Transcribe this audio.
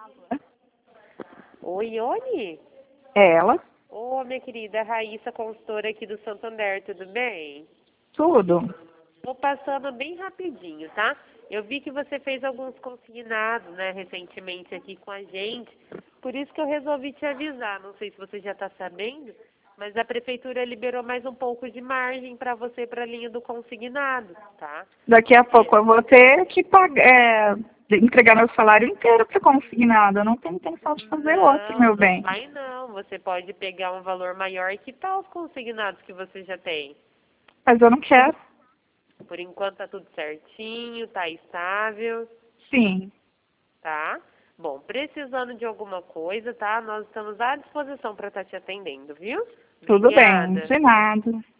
Oi, Ione? É ela? Ô, minha querida Raíssa, consultora aqui do Santander, tudo bem? Tudo. Tô passando bem rapidinho, tá? Eu vi que você fez alguns consignados, né, recentemente aqui com a gente. Por isso que eu resolvi te avisar. Não sei se você já está sabendo, mas a prefeitura liberou mais um pouco de margem para você para a linha do consignado, tá? Daqui a pouco eu vou ter que pagar, entregar meu salário inteiro para consignado. Eu não tenho intenção de fazer outro, Não, meu não bem. vai não. Você pode pegar um valor maior e quitar os consignados que você já tem. Mas eu não quero. Por enquanto tá tudo certinho, tá estável, Sim. tá? Bom, precisando de alguma coisa, tá? Nós estamos à disposição para estar te atendendo, viu? Tudo bem. Obrigada. De nada.